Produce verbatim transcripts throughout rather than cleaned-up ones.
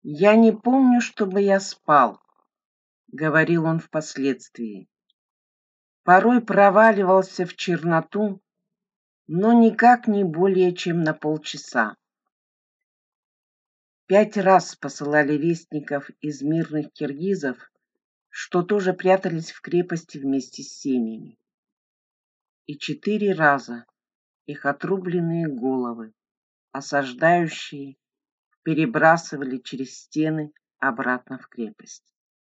«Я не помню, чтобы я спал», — говорил он впоследствии. «Порой проваливался в черноту, но никак не более чем на полчаса. Пять раз посылали вестников из мирных киргизов, что тоже прятались в крепости вместе с семьями. И четыре раза их отрубленные головы осаждающие перебрасывали через стены обратно в крепость.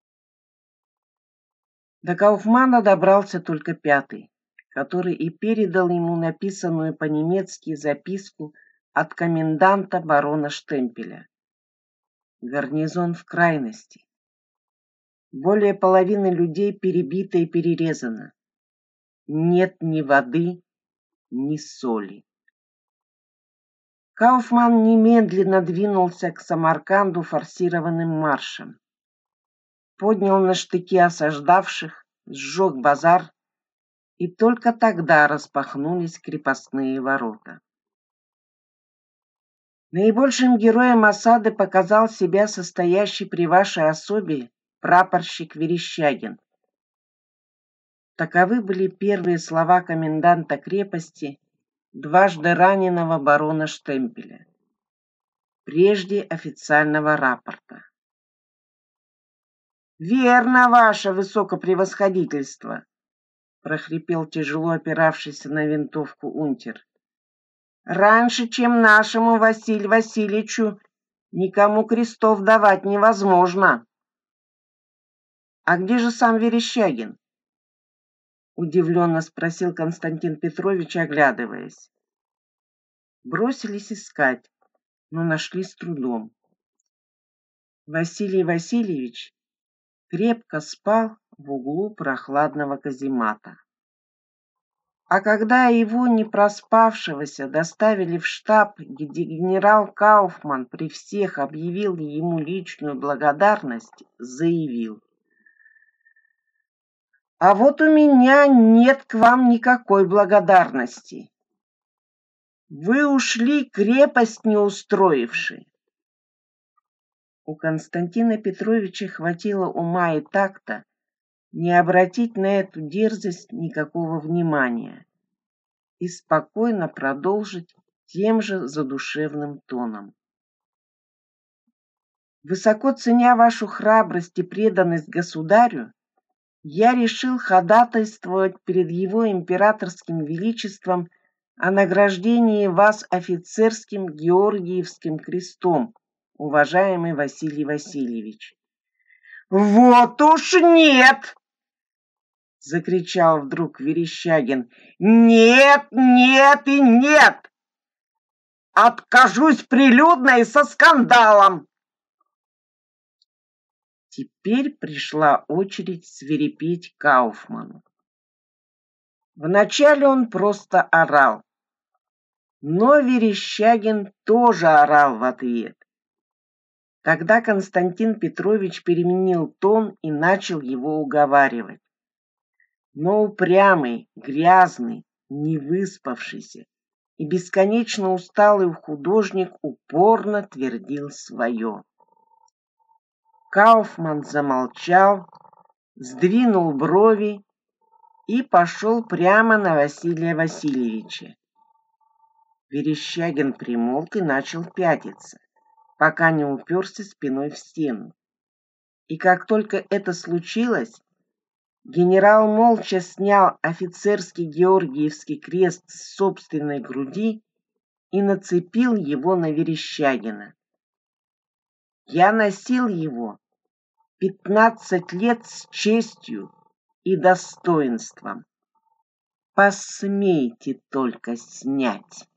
До Кауфмана добрался только пятый, который и передал ему написанную по-немецки записку от коменданта барона Штемпеля. Гарнизон в крайности. Более половины людей перебито и перерезано. Нет ни воды, ни соли. Кауфман немедленно двинулся к Самарканду форсированным маршем. Поднял на штыки осаждавших, сжег базар, и только тогда распахнулись крепостные ворота. Наибольшим героем осады показал себя состоящий при вашей особе прапорщик Верещагин. Таковы были первые слова коменданта крепости, дважды раненого барона Штемпеля, прежде официального рапорта. «Верно, ваше высокопревосходительство!» — прохрипел тяжело опиравшийся на винтовку унтер. «Раньше, чем нашему Василию Васильевичу, никому крестов давать невозможно». «А где же сам Верещагин?» — удивленно спросил Константин Петрович, оглядываясь. Бросились искать, но нашли с трудом. Василий Васильевич крепко спал в углу прохладного каземата. А когда его, не проспавшегося, доставили в штаб, где генерал Кауфман при всех объявил ему личную благодарность, заявил: «А вот у меня нет к вам никакой благодарности. Вы ушли, крепость не устроивши». У Константина Петровича хватило ума и такта не обратить на эту дерзость никакого внимания и спокойно продолжить тем же задушевным тоном. «Высоко ценя вашу храбрость и преданность государю, я решил ходатайствовать перед его императорским величеством о награждении вас офицерским Георгиевским крестом, уважаемый Василий Васильевич». «Вот уж нет!» — закричал вдруг Верещагин. «Нет, нет и нет! Откажусь прилюдно и со скандалом!» Теперь пришла очередь свирепеть Кауфману. Вначале он просто орал, но Верещагин тоже орал в ответ. Тогда Константин Петрович переменил тон и начал его уговаривать. Но упрямый, грязный, невыспавшийся и бесконечно усталый художник упорно твердил свое. Кауфман замолчал, сдвинул брови и пошел прямо на Василия Васильевича. Верещагин примолк и начал пятиться, пока не уперся спиной в стену. И как только это случилось, генерал молча снял офицерский Георгиевский крест с собственной груди и нацепил его на Верещагина. «Я носил его пятнадцать лет с честью и достоинством. Посмейте только снять».